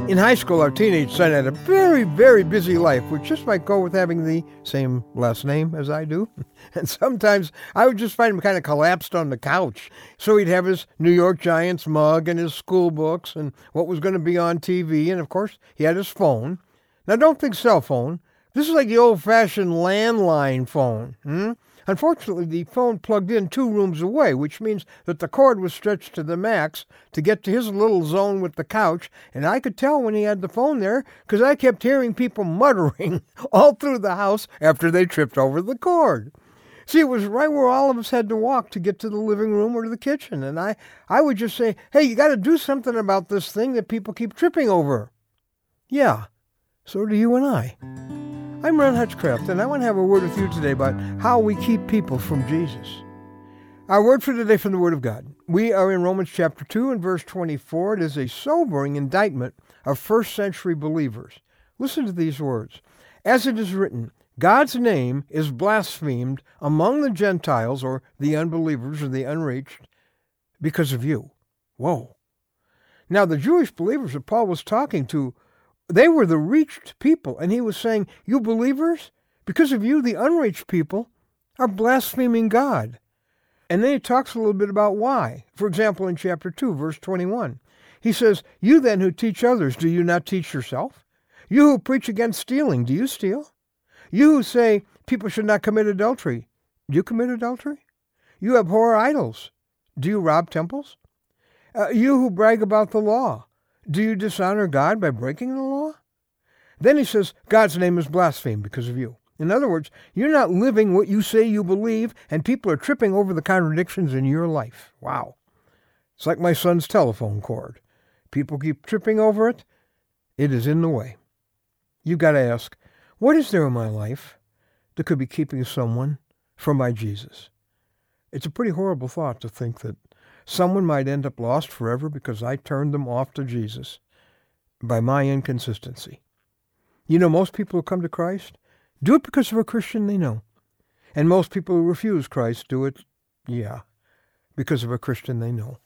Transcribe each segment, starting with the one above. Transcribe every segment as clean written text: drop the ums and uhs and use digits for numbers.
In high school, our teenage son had a very, very busy life, which just might go with having the same last name as I do. And sometimes I would just find him kind of collapsed on the couch. So he'd have his New York Giants mug and his school books and what was going to be on TV. And, of course, he had his phone. Now, don't think cell phone. This is like the old-fashioned landline phone. Unfortunately, the phone plugged in 2 rooms away, which means that the cord was stretched to the max to get to his little zone with the couch, and I could tell when he had the phone there because I kept hearing people muttering all through the house after they tripped over the cord. See, it was right where all of us had to walk to get to the living room or to the kitchen, and I would just say, hey, you got to do something about this thing that people keep tripping over. Yeah, so do you and I. I'm Ron Hutchcraft, and I want to have a word with you today about how we keep people from Jesus. Our word for today from the Word of God. We are in Romans chapter 2 and verse 24. It is a sobering indictment of first century believers. Listen to these words. As it is written, God's name is blasphemed among the Gentiles, or the unbelievers, or the unreached, because of you. Whoa. Now, the Jewish believers that Paul was talking to, they were the reached people, and he was saying, you believers, because of you, the unreached people, are blaspheming God. And then he talks a little bit about why. For example, in chapter 2, verse 21, he says, you then who teach others, do you not teach yourself? You who preach against stealing, do you steal? You who say people should not commit adultery, do you commit adultery? You abhor idols, do you rob temples? You who brag about the law, do you dishonor God by breaking the law? Then he says, God's name is blasphemed because of you. In other words, you're not living what you say you believe, and people are tripping over the contradictions in your life. Wow. It's like my son's telephone cord. People keep tripping over it. It is in the way. You've got to ask, what is there in my life that could be keeping someone from my Jesus? It's a pretty horrible thought to think that someone might end up lost forever because I turned them off to Jesus by my inconsistency. You know, most people who come to Christ do it because of a Christian they know. And most people who refuse Christ do it, because of a Christian they know.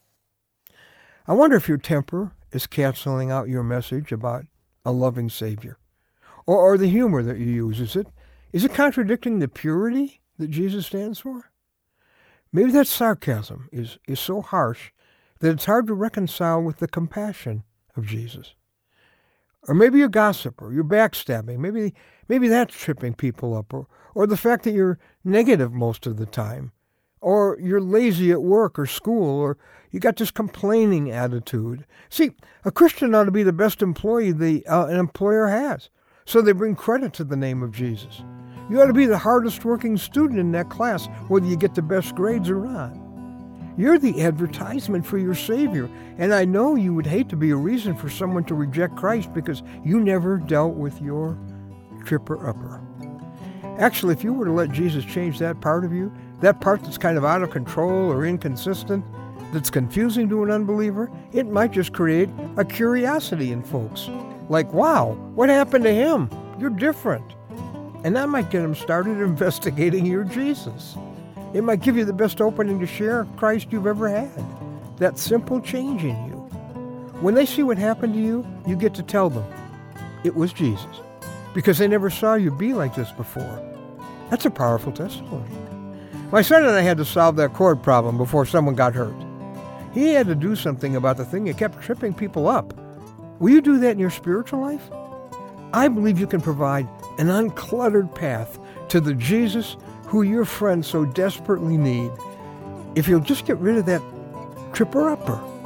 I wonder if your temper is canceling out your message about a loving Savior. Or the humor that you use, is it contradicting the purity that Jesus stands for? Maybe that sarcasm is so harsh that it's hard to reconcile with the compassion of Jesus. Or maybe you're gossip, or you're backstabbing. Maybe that's tripping people up, or the fact that you're negative most of the time, or you're lazy at work or school, or you got this complaining attitude. See, a Christian ought to be the best employee an employer has, so they bring credit to the name of Jesus. You ought to be the hardest working student in that class, whether you get the best grades or not. You're the advertisement for your Savior, and I know you would hate to be a reason for someone to reject Christ because you never dealt with your tripper-upper. Actually, if you were to let Jesus change that part of you, that part that's kind of out of control or inconsistent, that's confusing to an unbeliever, it might just create a curiosity in folks. Like, wow, what happened to him? You're different. And that might get them started investigating your Jesus. It might give you the best opening to share Christ you've ever had. That simple change in you. When they see what happened to you, you get to tell them it was Jesus, because they never saw you be like this before. That's a powerful testimony. My son and I had to solve that cord problem before someone got hurt. He had to do something about the thing that kept tripping people up. Will you do that in your spiritual life? I believe you can provide an uncluttered path to the Jesus who your friends so desperately need if you'll just get rid of that tripper-upper.